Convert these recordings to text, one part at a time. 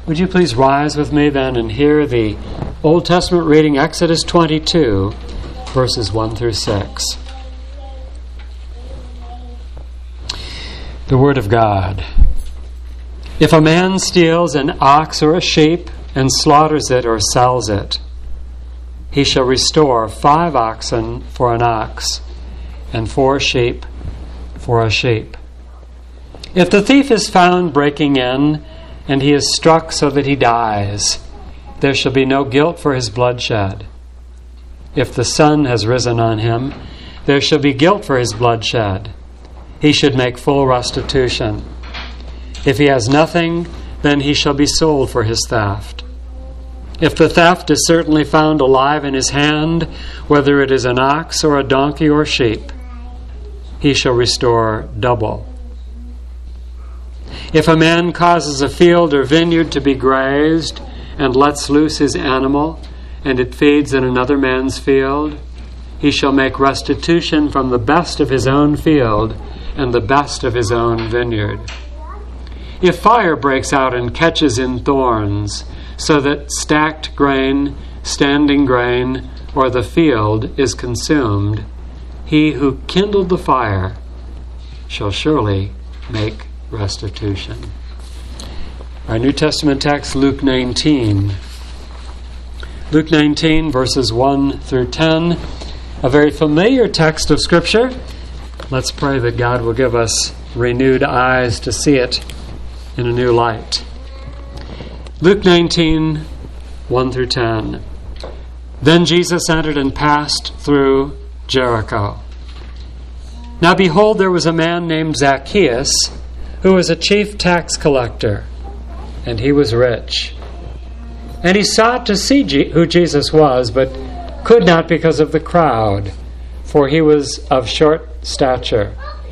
Would you please rise with me then and hear the Old Testament reading, Exodus 22, verses 1 through 6. The Word of God. If a man steals an ox or a sheep and slaughters it or sells it, he shall restore 5 oxen for an ox and 4 sheep for a sheep. If the thief is found breaking in and he is struck so that he dies, there shall be no guilt for his bloodshed. If the sun has risen on him, there shall be guilt for his bloodshed. He should make full restitution. If he has nothing, then he shall be sold for his theft. If the theft is certainly found alive in his hand, whether it is an ox or a donkey or sheep, he shall restore double. If a man causes a field or vineyard to be grazed and lets loose his animal, and it feeds in another man's field, he shall make restitution from the best of his own field and the best of his own vineyard. If fire breaks out and catches in thorns, so that stacked grain, standing grain, or the field is consumed, he who kindled the fire shall surely make restitution. Our New Testament text, Luke 19. Luke 19, verses 1 through 10. A very familiar text of Scripture. Let's pray that God will give us renewed eyes to see it in a new light. Luke 19, 1 through 10. Then Jesus entered and passed through Jericho. Now behold, there was a man named Zacchaeus, who was a chief tax collector, and he was rich. And he sought to see who Jesus was, but could not because of the crowd, for he was of short stature.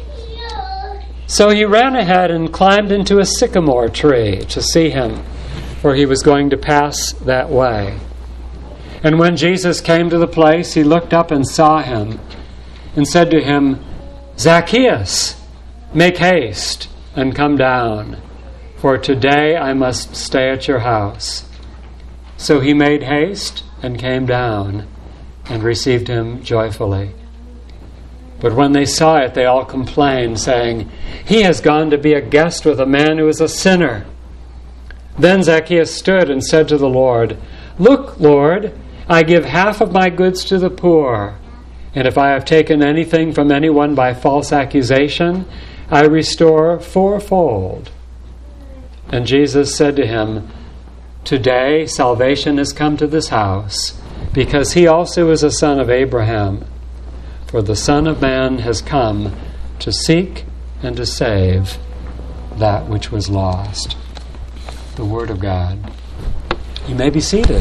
So he ran ahead and climbed into a sycamore tree to see him, for he was going to pass that way. And when Jesus came to the place, he looked up and saw him, and said to him, Zacchaeus, make haste and come down, for today I must stay at your house. So he made haste and came down and received him joyfully. But when they saw it, they all complained, saying, He has gone to be a guest with a man who is a sinner. Then Zacchaeus stood and said to the Lord, Look, Lord, I give half of my goods to the poor, and if I have taken anything from anyone by false accusation, I restore 4-fold. And Jesus said to him, Today salvation has come to this house, because he also is a son of Abraham. For the Son of Man has come to seek and to save that which was lost. The Word of God. You may be seated.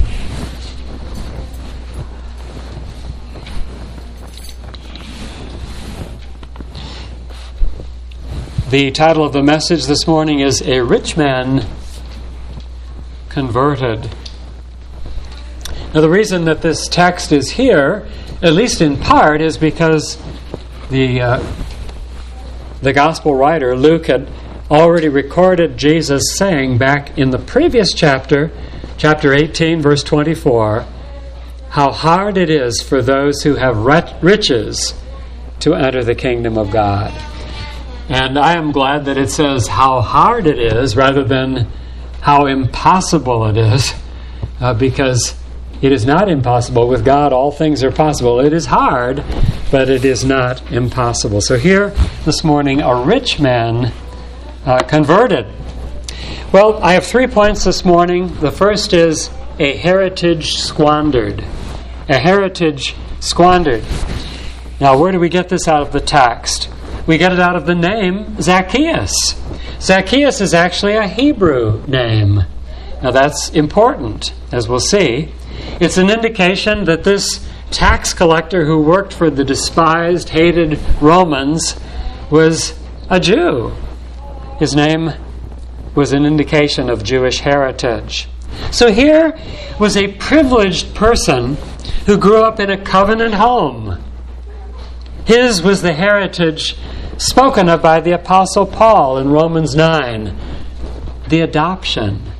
The title of the message this morning is A Rich Man Converted. Now, the reason that this text is here, at least in part, is because the gospel writer, Luke, had already recorded Jesus saying back in the previous chapter, chapter 18, verse 24, how hard it is for those who have riches to enter the kingdom of God. And I am glad that it says how hard it is rather than how impossible it is, because it is not impossible. With God, all things are possible. It is hard, but it is not impossible. So here this morning, a rich man converted. Well, I have 3 points this morning. The first is a heritage squandered. A heritage squandered. Now, where do we get this out of the text? We get it out of the name Zacchaeus. Zacchaeus is actually a Hebrew name. Now, that's important, as we'll see. It's an indication that this tax collector who worked for the despised, hated Romans was a Jew. His name was an indication of Jewish heritage. So here was a privileged person who grew up in a covenant home. His was the heritage spoken of by the Apostle Paul in Romans 9, the adoption.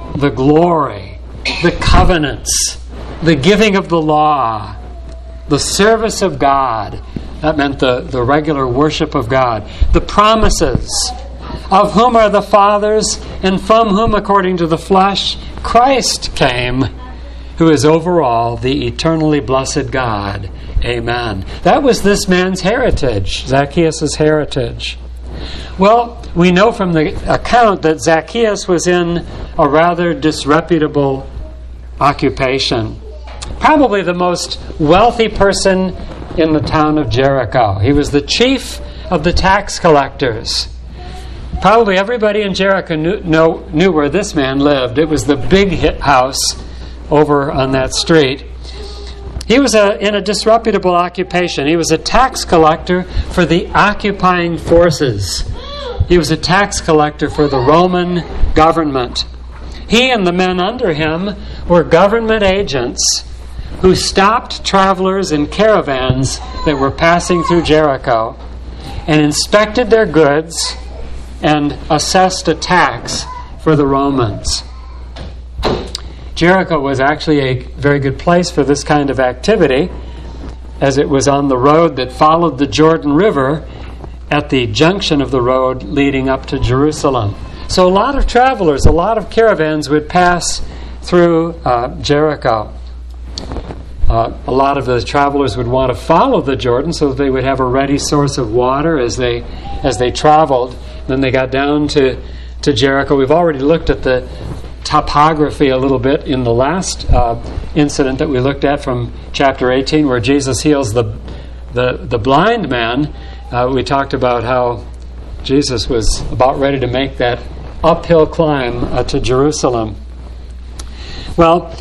the glory, the covenants, the giving of the law, the service of God. That meant the regular worship of God. The promises, of whom are the fathers, and from whom, according to the flesh, Christ came, who is over all, the eternally blessed God. Amen. That was this man's heritage, Zacchaeus' heritage. Well, we know from the account that Zacchaeus was in a rather disreputable occupation. Probably the most wealthy person in the town of Jericho. He was the chief of the tax collectors. Probably everybody in Jericho knew where this man lived. It was the big house over on that street. He was in a disreputable occupation. He was a tax collector for the occupying forces. He was a tax collector for the Roman government. He and the men under him were government agents who stopped travelers in caravans that were passing through Jericho and inspected their goods and assessed a tax for the Romans. Jericho was actually a very good place for this kind of activity, as it was on the road that followed the Jordan River at the junction of the road leading up to Jerusalem. So a lot of travelers, a lot of caravans would pass through Jericho. A lot of the travelers would want to follow the Jordan so that they would have a ready source of water as they traveled. Then they got down to Jericho. We've already looked at the topography a little bit in the last incident that we looked at from chapter 18, where Jesus heals the blind man. We talked about how Jesus was about ready to make that uphill climb to Jerusalem. Well,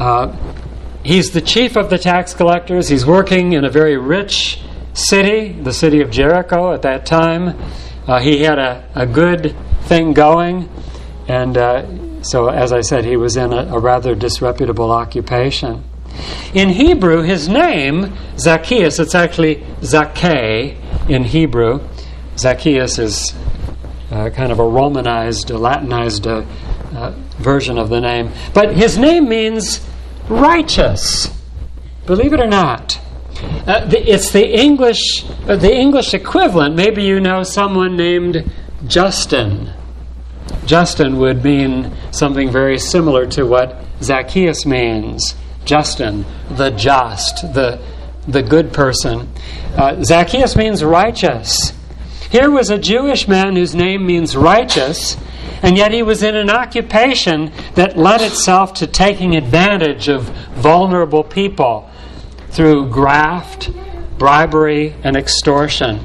he's the chief of the tax collectors. He's working in a very rich city, the city of Jericho at that time. He had a good thing going, and so, as I said, he was in a rather disreputable occupation. In Hebrew, his name, Zacchaeus, it's actually Zacchay in Hebrew. Zacchaeus is kind of a Romanized, a Latinized version of the name. But his name means righteous, believe it or not. It's the English equivalent. Maybe you know someone named Justin. Justin would mean something very similar to what Zacchaeus means. Justin, the just, the good person. Zacchaeus means righteous. Here was a Jewish man whose name means righteous, and yet he was in an occupation that lent itself to taking advantage of vulnerable people through graft, bribery, and extortion.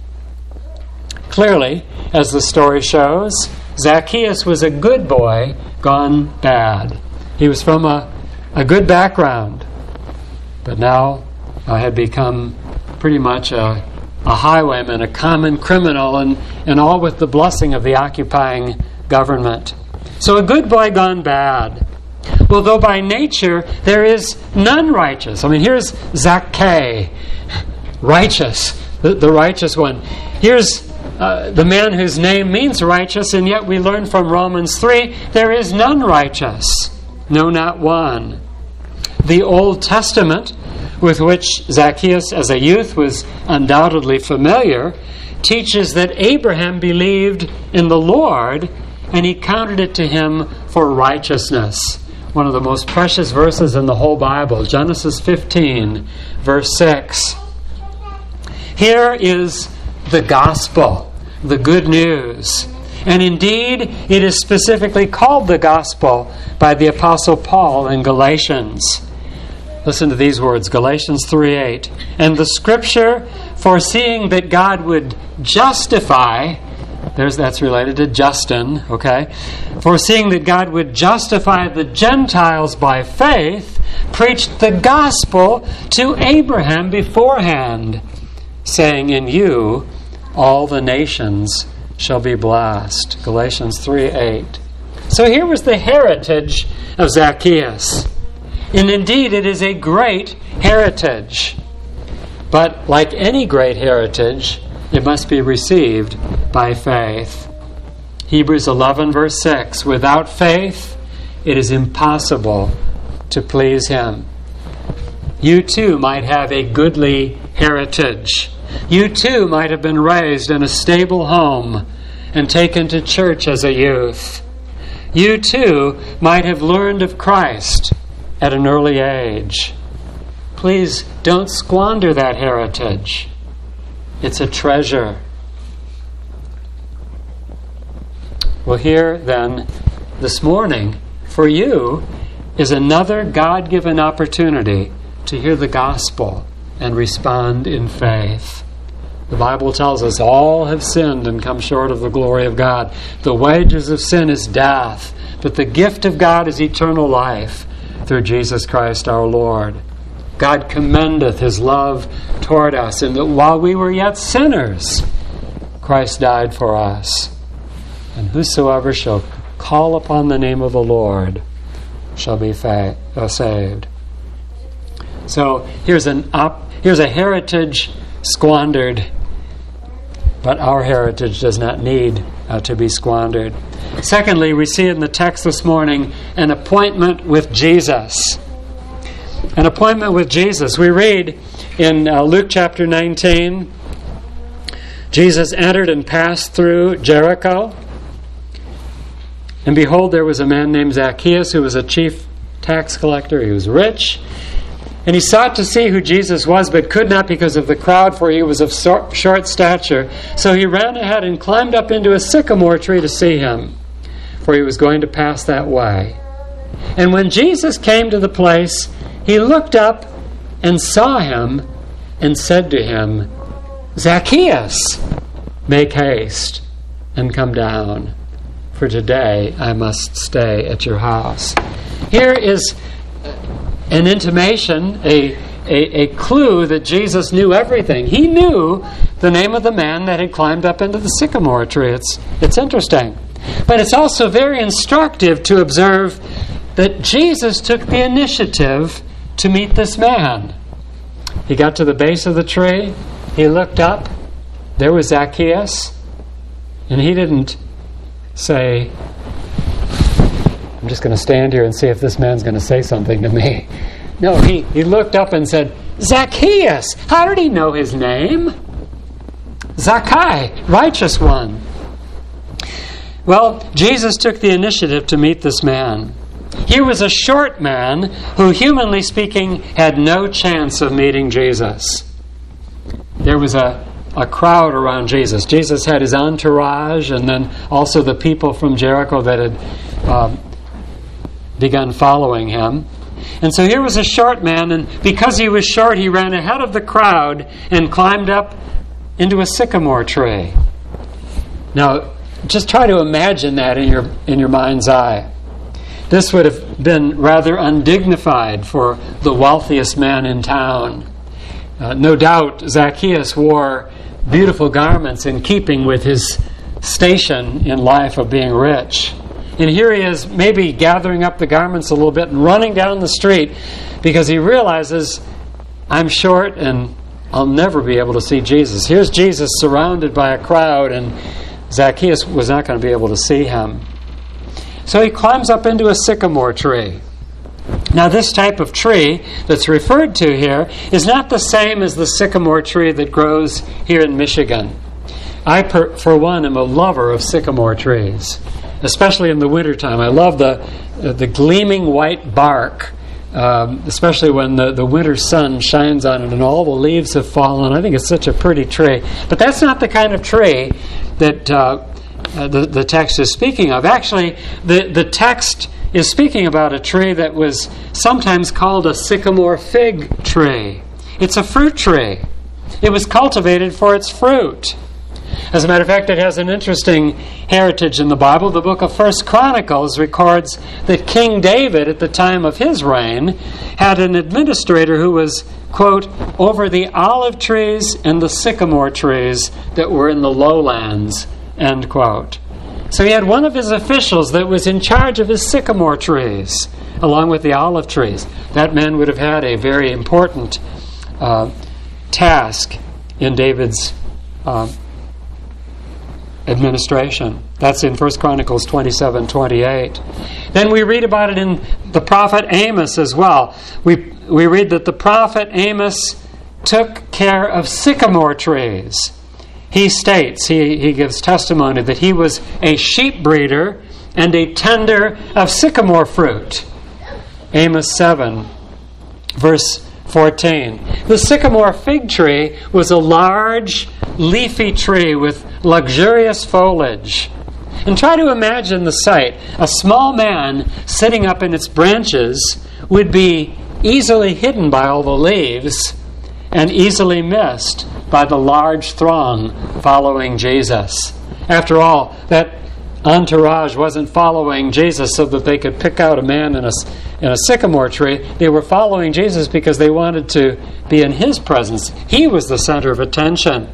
Clearly, as the story shows, Zacchaeus was a good boy gone bad. He was from a good background, but now had become pretty much a highwayman, a common criminal, and all with the blessing of the occupying government. So a good boy gone bad. Well, though by nature there is none righteous. I mean, here's Zacchay, righteous, the righteous one. Here's the man whose name means righteous, and yet we learn from Romans 3, there is none righteous, no, not one. The Old Testament, with which Zacchaeus as a youth was undoubtedly familiar, teaches that Abraham believed in the Lord, and he counted it to him for righteousness. One of the most precious verses in the whole Bible, Genesis 15, verse 6. Here is the gospel, the good news. And indeed, it is specifically called the gospel by the Apostle Paul in Galatians. Listen to these words, Galatians 3:8. And the Scripture, foreseeing that God would justify, that's related to Justin, okay? Foreseeing that God would justify the Gentiles by faith, preached the gospel to Abraham beforehand, saying, in you all the nations shall be blessed. Galatians 3:8. So here was the heritage of Zacchaeus. And indeed, it is a great heritage. But like any great heritage, it must be received by faith. Hebrews 11, verse 6. Without faith, it is impossible to please Him. You too might have a goodly heritage. You too might have been raised in a stable home and taken to church as a youth. You too might have learned of Christ at an early age. Please don't squander that heritage. It's a treasure. Well, here then, this morning, for you, is another God-given opportunity to hear the gospel and respond in faith. The Bible tells us all have sinned and come short of the glory of God. The wages of sin is death, but the gift of God is eternal life through Jesus Christ our Lord. God commendeth His love toward us in that while we were yet sinners, Christ died for us. And whosoever shall call upon the name of the Lord shall be saved. So here's a heritage squandered, but our heritage does not need to be squandered. Secondly, we see in the text this morning an appointment with Jesus. An appointment with Jesus. We read in Luke chapter 19, Jesus entered and passed through Jericho. And behold, there was a man named Zacchaeus who was a chief tax collector. He was rich. And he sought to see who Jesus was, but could not because of the crowd, for he was of short stature. So he ran ahead and climbed up into a sycamore tree to see him, for he was going to pass that way. And when Jesus came to the place, he looked up and saw him and said to him, Zacchaeus, make haste and come down, for today I must stay at your house. Here is an intimation, a clue that Jesus knew everything. He knew the name of the man that had climbed up into the sycamore tree. It's interesting. But it's also very instructive to observe that Jesus took the initiative to meet this man. He got to the base of the tree. He looked up. There was Zacchaeus. And he didn't say, I'm just going to stand here and see if this man's going to say something to me. No, he looked up and said, Zacchaeus! How did he know his name? Zacchaeus, righteous one. Well, Jesus took the initiative to meet this man. Here was a short man who, humanly speaking, had no chance of meeting Jesus. There was a crowd around Jesus. Jesus had his entourage and then also the people from Jericho that had begun following him. And so here was a short man, and because he was short, he ran ahead of the crowd and climbed up into a sycamore tree. Now, just try to imagine that in your mind's eye. This would have been rather undignified for the wealthiest man in town. No doubt Zacchaeus wore beautiful garments in keeping with his station in life of being rich. And here he is maybe gathering up the garments a little bit and running down the street because he realizes, I'm short and I'll never be able to see Jesus. Here's Jesus surrounded by a crowd, and Zacchaeus was not going to be able to see him. So he climbs up into a sycamore tree. Now, this type of tree that's referred to here is not the same as the sycamore tree that grows here in Michigan. I, for one, am a lover of sycamore trees, especially in the wintertime. I love the gleaming white bark, especially when the winter sun shines on it and all the leaves have fallen. I think it's such a pretty tree. But that's not the kind of tree that the text is speaking of. Actually, the text is speaking about a tree that was sometimes called a sycamore fig tree. It's a fruit tree. It was cultivated for its fruit. As a matter of fact, it has an interesting heritage in the Bible. The book of 1 Chronicles records that King David, at the time of his reign, had an administrator who was, quote, over the olive trees and the sycamore trees that were in the lowlands, end quote. So he had one of his officials that was in charge of his sycamore trees, along with the olive trees. That man would have had a very important task in David's administration. That's in 1 Chronicles 27:28. Then we read about it in the prophet Amos as well. We read that the prophet Amos took care of sycamore trees. He states, he gives testimony that he was a sheep breeder and a tender of sycamore fruit. Amos 7, verse 14. The sycamore fig tree was a large, leafy tree with luxurious foliage. And try to imagine the sight. A small man sitting up in its branches would be easily hidden by all the leaves and easily missed by the large throng following Jesus. After all, that entourage wasn't following Jesus so that they could pick out a man in a sycamore tree. They were following Jesus because they wanted to be in his presence. He was the center of attention.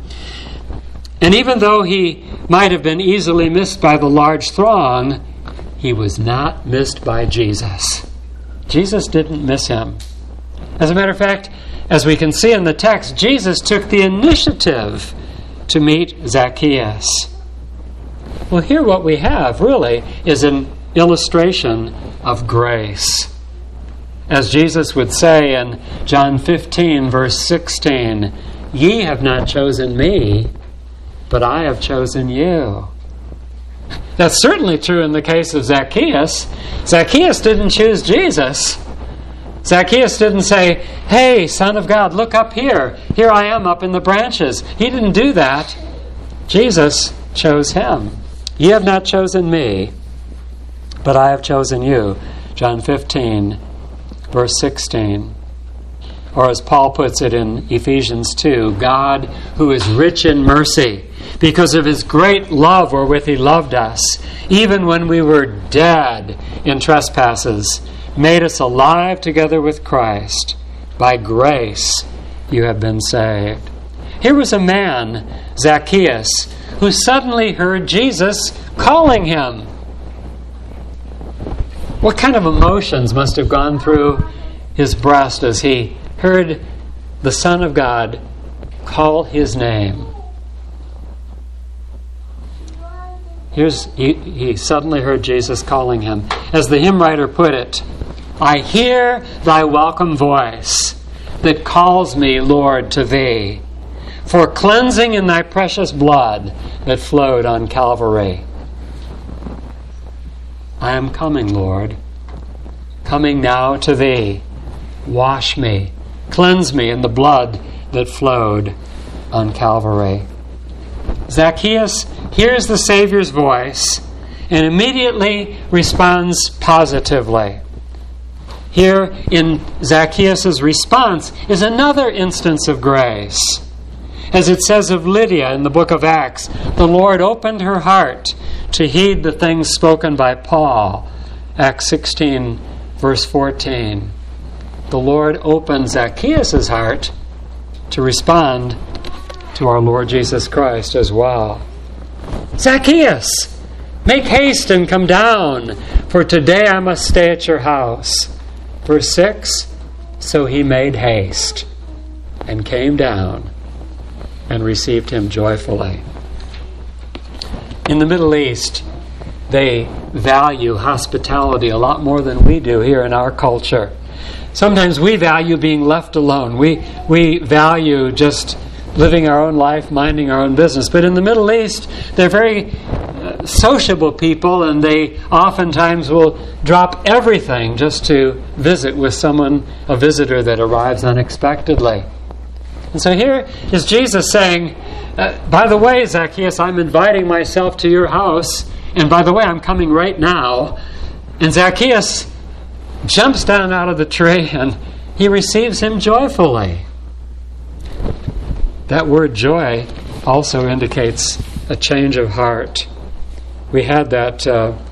And even though he might have been easily missed by the large throng, he was not missed by Jesus. Jesus didn't miss him. As a matter of fact, as we can see in the text, Jesus took the initiative to meet Zacchaeus. Well, here what we have really is an illustration of grace. As Jesus would say in John 15, verse 16, "Ye have not chosen me, but I have chosen you." That's certainly true in the case of Zacchaeus. Zacchaeus didn't choose Jesus. Zacchaeus didn't say, "Hey, Son of God, look up here. Here I am up in the branches." He didn't do that. Jesus chose him. "Ye have not chosen me, but I have chosen you." John 15, verse 16. Or as Paul puts it in Ephesians 2, God, who is rich in mercy, because of his great love wherewith he loved us, even when we were dead in trespasses, made us alive together with Christ. By grace you have been saved. Here was a man, Zacchaeus, who suddenly heard Jesus calling him. What kind of emotions must have gone through his breast as he heard the Son of God call his name? He suddenly heard Jesus calling him. As the hymn writer put it, "I hear thy welcome voice that calls me, Lord, to thee, for cleansing in thy precious blood that flowed on Calvary." I am coming, Lord, coming now to thee. Wash me, cleanse me in the blood that flowed on Calvary. Zacchaeus hears the Savior's voice and immediately responds positively. Here in Zacchaeus' response is another instance of grace. As it says of Lydia in the book of Acts, the Lord opened her heart to heed the things spoken by Paul. Acts 16, verse 14. The Lord opened Zacchaeus' heart to respond to our Lord Jesus Christ as well. "Zacchaeus, make haste and come down, for today I must stay at your house." Verse 6, so he made haste and came down and received him joyfully. In the Middle East, they value hospitality a lot more than we do here in our culture. Sometimes we value being left alone. We value just living our own life, minding our own business. But in the Middle East, they're very sociable people, and they oftentimes will drop everything just to visit with someone, a visitor that arrives unexpectedly. And so here is Jesus saying, by the way, Zacchaeus, I'm inviting myself to your house, and by the way, I'm coming right now. And Zacchaeus jumps down out of the tree, and he receives him joyfully. That word joy also indicates a change of heart. We had that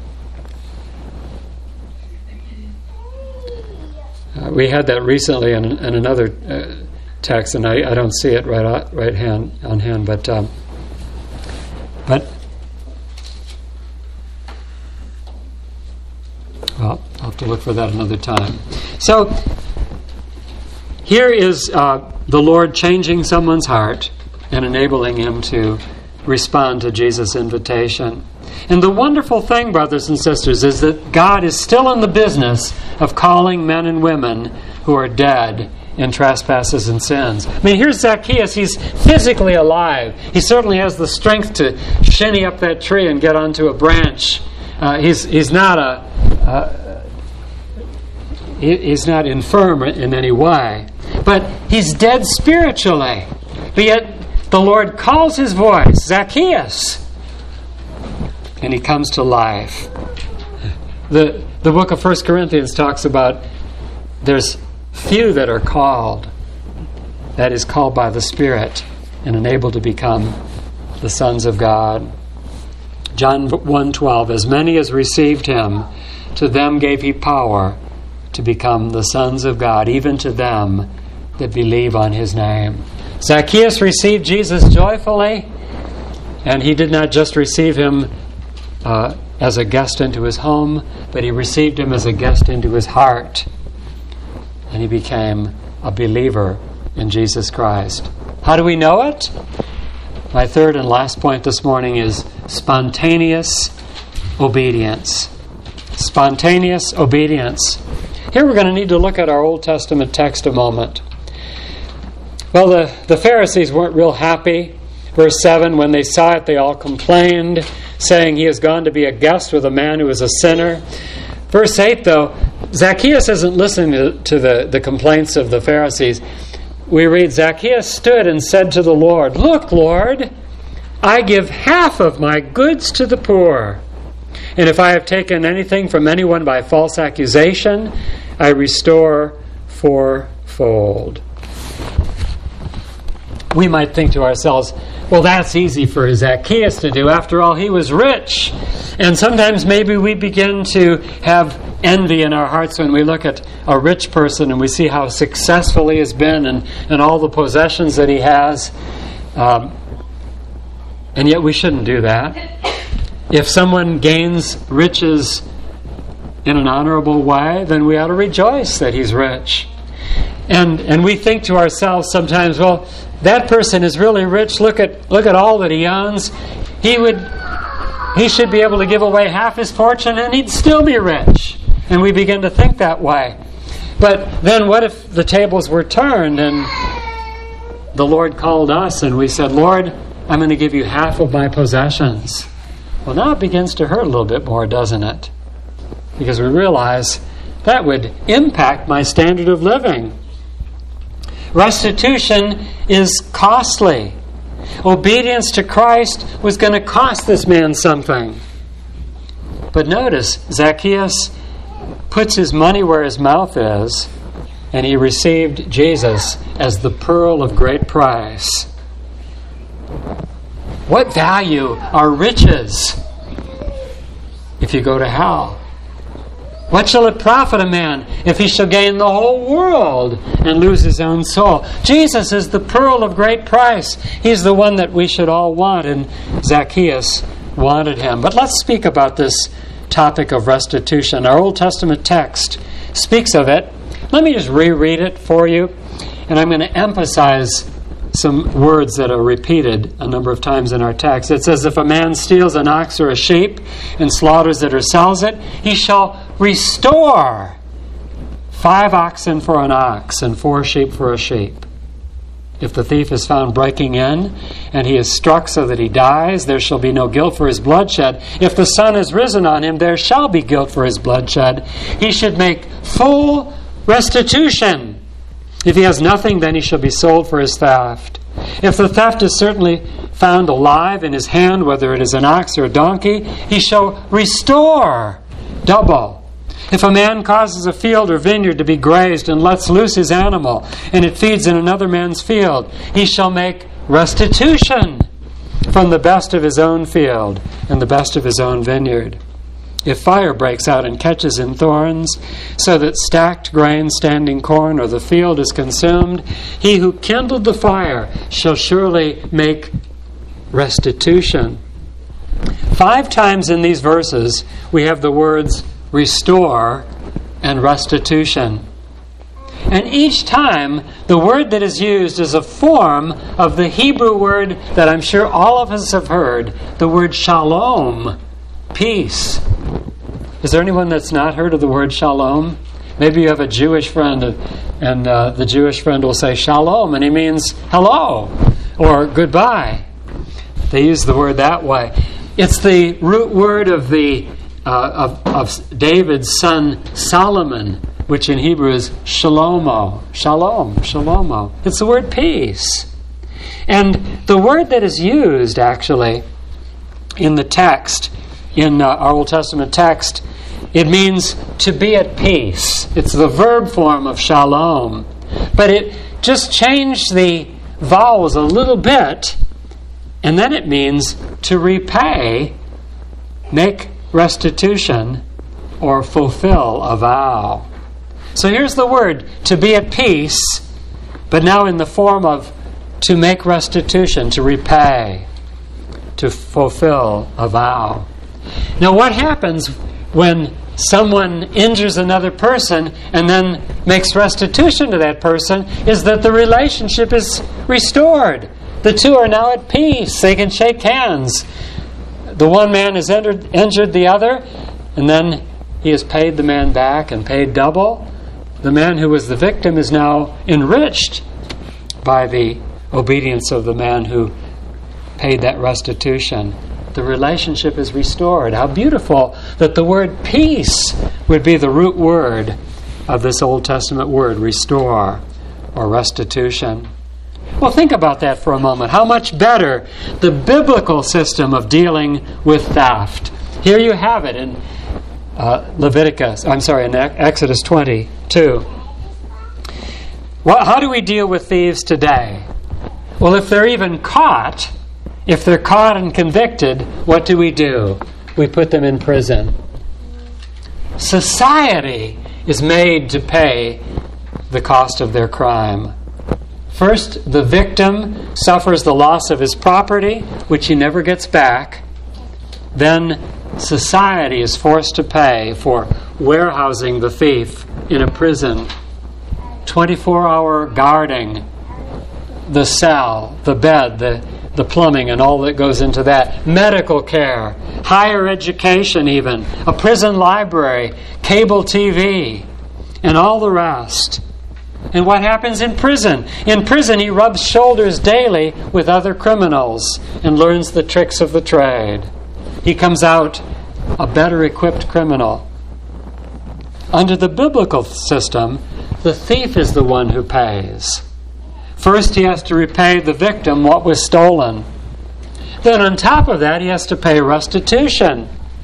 recently in another text, and I don't see it right on hand, but well, I'll have to look for that another time. So here is the Lord changing someone's heart and enabling him to respond to Jesus' invitation. And the wonderful thing, brothers and sisters, is that God is still in the business of calling men and women who are dead in trespasses and sins. I mean, here's Zacchaeus. He's physically alive. He certainly has the strength to shinny up that tree and get onto a branch. He's not infirm in any way. But he's dead spiritually. But yet the Lord calls his voice, Zacchaeus, and he comes to life. The book of 1 Corinthians talks about there's few that are called, that is, called by the Spirit and enabled to become the sons of God. John 1:12, as many as received him, to them gave he power to become the sons of God, even to them that believe on his name. Zacchaeus received Jesus joyfully, and he did not just receive him as a guest into his home, but he received him as a guest into his heart. And he became a believer in Jesus Christ. How do we know it? My third and last point this morning is spontaneous obedience. Spontaneous obedience. Here we're going to need to look at our Old Testament text a moment. Well, the Pharisees weren't real happy. Verse 7, when they saw it, they all complained, saying, he has gone to be a guest with a man who is a sinner. Verse 8, though, Zacchaeus isn't listening to the complaints of the Pharisees. We read, Zacchaeus stood and said to the Lord, look, Lord, I give half of my goods to the poor. And if I have taken anything from anyone by false accusation, I restore fourfold. We might think to ourselves, well, that's easy for Zacchaeus to do. After all, he was rich. And sometimes maybe we begin to have envy in our hearts when we look at a rich person and we see how successful he has been and all the possessions that he has. And yet we shouldn't do that. If someone gains riches in an honorable way, then we ought to rejoice that he's rich. And we think to ourselves sometimes, well, that person is really rich. Look at all that he owns. He should be able to give away half his fortune and he'd still be rich. And we begin to think that way. But then what if the tables were turned and the Lord called us and we said, Lord, I'm going to give you half of my possessions. Well, now it begins to hurt a little bit more, doesn't it? Because we realize that would impact my standard of living. Restitution is costly. Obedience to Christ was going to cost this man something. But notice, Zacchaeus puts his money where his mouth is, and he received Jesus as the pearl of great price. What value are riches if you go to hell? What shall it profit a man if he shall gain the whole world and lose his own soul? Jesus is the pearl of great price. He's the one that we should all want, and Zacchaeus wanted him. But let's speak about this topic of restitution. Our Old Testament text speaks of it. Let me just reread it for you, and I'm going to emphasize some words that are repeated a number of times in our text. It says, if a man steals an ox or a sheep and slaughters it or sells it, he shall restore 5 oxen for an ox and 4 sheep for a sheep. If the thief is found breaking in and he is struck so that he dies, there shall be no guilt for his bloodshed. If the sun is risen on him, there shall be guilt for his bloodshed. He should make full restitution. If he has nothing, then he shall be sold for his theft. If the theft is certainly found alive in his hand, whether it is an ox or a donkey, he shall restore double. If a man causes a field or vineyard to be grazed and lets loose his animal, and it feeds in another man's field, he shall make restitution from the best of his own field and the best of his own vineyard. If fire breaks out and catches in thorns, so that stacked grain, standing corn, or the field is consumed, he who kindled the fire shall surely make restitution. 5 times in these verses we have the words restore and restitution. And each time, the word that is used is a form of the Hebrew word that I'm sure all of us have heard, the word shalom, peace. Is there anyone that's not heard of the word shalom? Maybe you have a Jewish friend, and the Jewish friend will say shalom, and he means hello or goodbye. They use the word that way. It's the root word of David's son Solomon, which in Hebrew is shalomo. Shalom, shalomo. It's the word peace. And the word that is used, actually, in the text, in our Old Testament text, it means to be at peace. It's the verb form of shalom. But it just changed the vowels a little bit, and then it means to repay, make restitution, or fulfill a vow. So here's the word, to be at peace, but now in the form of to make restitution, to repay, to fulfill a vow. Now what happens when someone injures another person and then makes restitution to that person is that the relationship is restored. The two are now at peace. They can shake hands. The one man has injured the other, and then he has paid the man back and paid double. The man who was the victim is now enriched by the obedience of the man who paid that restitution. The relationship is restored. How beautiful that the word peace would be the root word of this Old Testament word, restore or restitution. Well, think about that for a moment. How much better the biblical system of dealing with theft. Here you have it in in Exodus 22. Well, how do we deal with thieves today? Well, if they're even caught, if they're caught and convicted, what do? We put them in prison. Society is made to pay the cost of their crime. First, the victim suffers the loss of his property, which he never gets back. Then society is forced to pay for warehousing the thief in a prison, 24-hour guarding, the cell, the bed, the plumbing and all that goes into that, medical care, higher education even, a prison library, cable TV, and all the rest. And what happens in prison? In prison, he rubs shoulders daily with other criminals and learns the tricks of the trade. He comes out a better equipped criminal. Under the biblical system, the thief is the one who pays. First, he has to repay the victim what was stolen. Then on top of that, he has to pay restitution.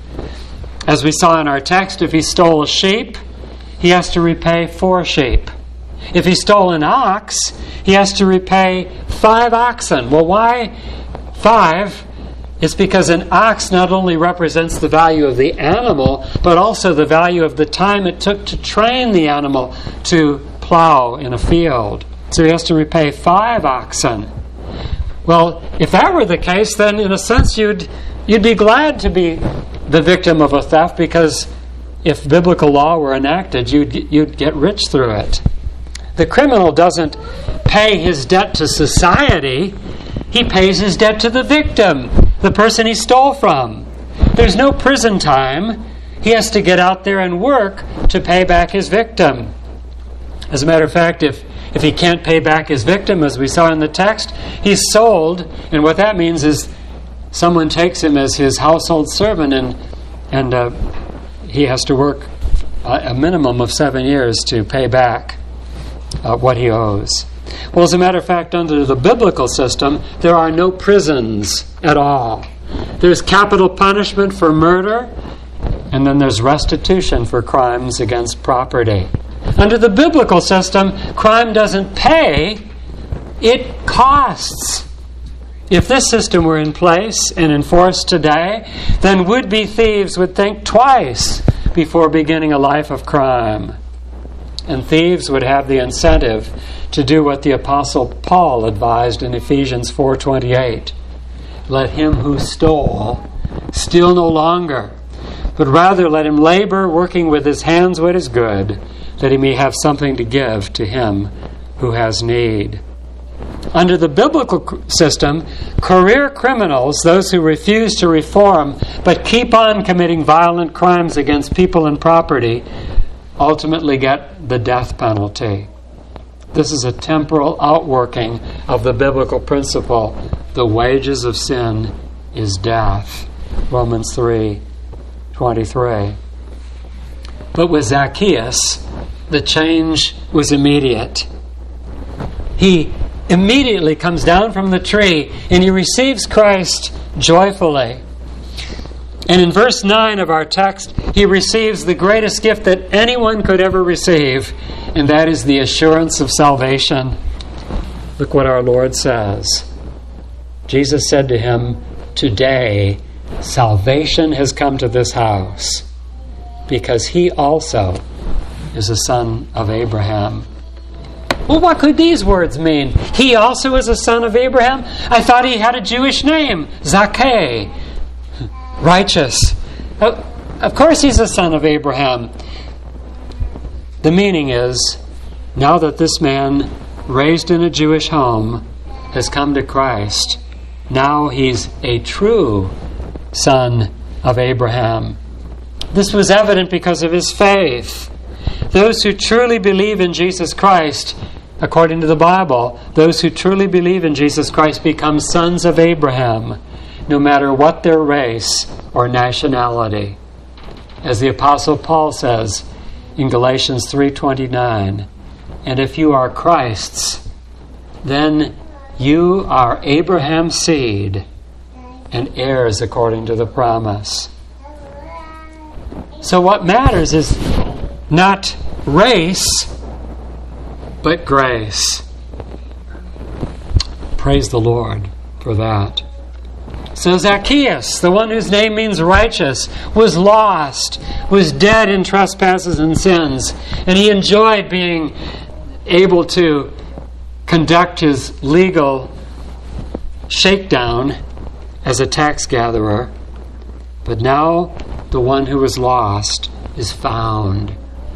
As we saw in our text, if he stole a sheep, he has to repay 4 sheep. If he stole an ox, he has to repay 5 oxen. Well, why 5? It's because an ox not only represents the value of the animal, but also the value of the time it took to train the animal to plow in a field. So he has to repay 5 oxen. Well, if that were the case, then in a sense you'd be glad to be the victim of a theft, because if biblical law were enacted, you'd get rich through it. The criminal doesn't pay his debt to society. He pays his debt to the victim, the person he stole from. There's no prison time. He has to get out there and work to pay back his victim. As a matter of fact, if he can't pay back his victim, as we saw in the text, he's sold, and what that means is someone takes him as his household servant, and he has to work a minimum of 7 years to pay back what he owes. Well, as a matter of fact, under the biblical system, there are no prisons at all. There's capital punishment for murder, and then there's restitution for crimes against property. Under the biblical system, crime doesn't pay, it costs. If this system were in place and enforced today, then would-be thieves would think twice before beginning a life of crime. And thieves would have the incentive to do what the Apostle Paul advised in Ephesians 4:28. Let him who stole steal no longer, but rather let him labor, working with his hands what is good, that he may have something to give to him who has need. Under the biblical system, career criminals, those who refuse to reform but keep on committing violent crimes against people and property, ultimately get the death penalty. This is a temporal outworking of the biblical principle, the wages of sin is death. Romans 3:23. But with Zacchaeus, the change was immediate. He immediately comes down from the tree and he receives Christ joyfully. And in verse 9 of our text, he receives the greatest gift that anyone could ever receive, and that is the assurance of salvation. Look what our Lord says. Jesus said to him, "Today salvation has come to this house, because he also is a son of Abraham." Well, what could these words mean? He also is a son of Abraham? I thought he had a Jewish name, Zacchaeus, righteous. Of course he's a son of Abraham. The meaning is, now that this man, raised in a Jewish home, has come to Christ, now he's a true son of Abraham. This was evident because of his faith. Those who truly believe in Jesus Christ, according to the Bible, those who truly believe in Jesus Christ become sons of Abraham, no matter what their race or nationality. As the Apostle Paul says in Galatians 3:29, "And if you are Christ's, then you are Abraham's seed and heirs according to the promise." So what matters is not race, but grace. Praise the Lord for that. So Zacchaeus, the one whose name means righteous, was lost, was dead in trespasses and sins, and he enjoyed being able to conduct his legal shakedown as a tax gatherer. But now the one who was lost is found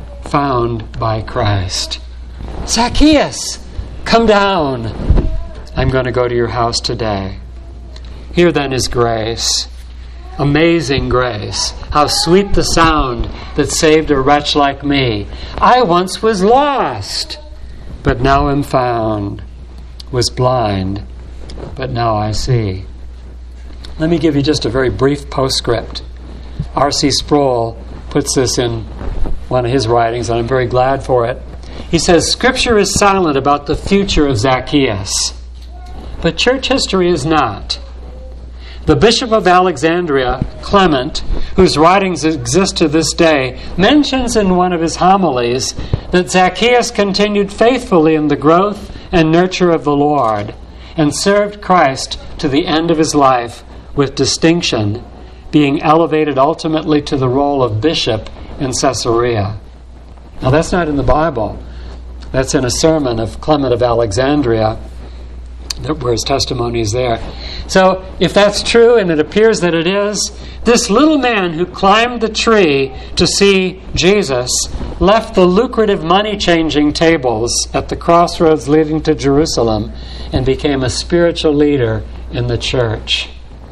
by Christ. "Zacchaeus, come down. I'm going to go to your house today." Here then is grace. Amazing grace. How sweet the sound that saved a wretch like me. I once was lost, but now am found. Was blind, but now I see. Let me give you just a very brief postscript. R.C. Sproul puts this in one of his writings, and I'm very glad for it. He says, "Scripture is silent about the future of Zacchaeus, but church history is not. The Bishop of Alexandria, Clement, whose writings exist to this day, mentions in one of his homilies that Zacchaeus continued faithfully in the growth and nurture of the Lord and served Christ to the end of his life with distinction, being elevated ultimately to the role of bishop in Caesarea." Now that's not in the Bible. That's in a sermon of Clement of Alexandria, where his testimony is there. So if that's true, and it appears that it is, this little man who climbed the tree to see Jesus left the lucrative money-changing tables at the crossroads leading to Jerusalem and became a spiritual leader in the church.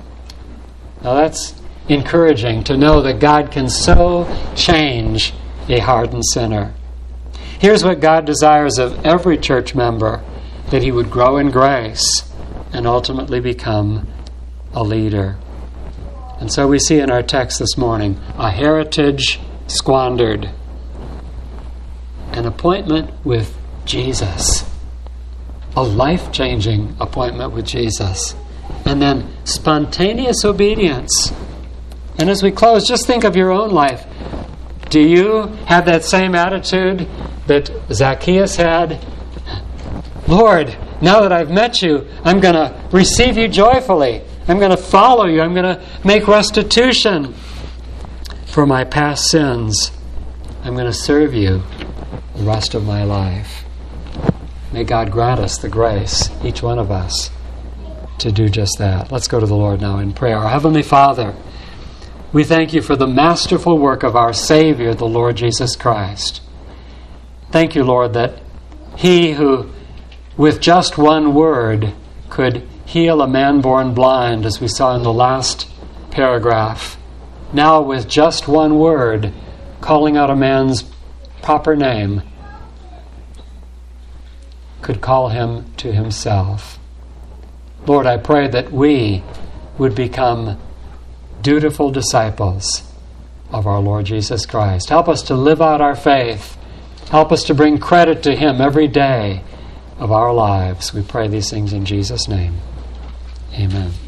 Now that's encouraging to know that God can so change a hardened sinner. Here's what God desires of every church member, that he would grow in grace and ultimately become a leader. And so we see in our text this morning, a heritage squandered, an appointment with Jesus, a life-changing appointment with Jesus, and then spontaneous obedience. And as we close, just think of your own life. Do you have that same attitude that Zacchaeus had? "Lord, now that I've met you, I'm going to receive you joyfully. I'm going to follow you. I'm going to make restitution for my past sins. I'm going to serve you the rest of my life." May God grant us the grace, each one of us, to do just that. Let's go to the Lord now in prayer. Our Heavenly Father, we thank you for the masterful work of our Savior, the Lord Jesus Christ. Thank you, Lord, that He who, with just one word, could heal a man born blind, as we saw in the last paragraph, now with just one word, calling out a man's proper name, could call him to Himself. Lord, I pray that we would become dutiful disciples of our Lord Jesus Christ. Help us to live out our faith. Help us to bring credit to Him every day of our lives. We pray these things in Jesus' name. Amen.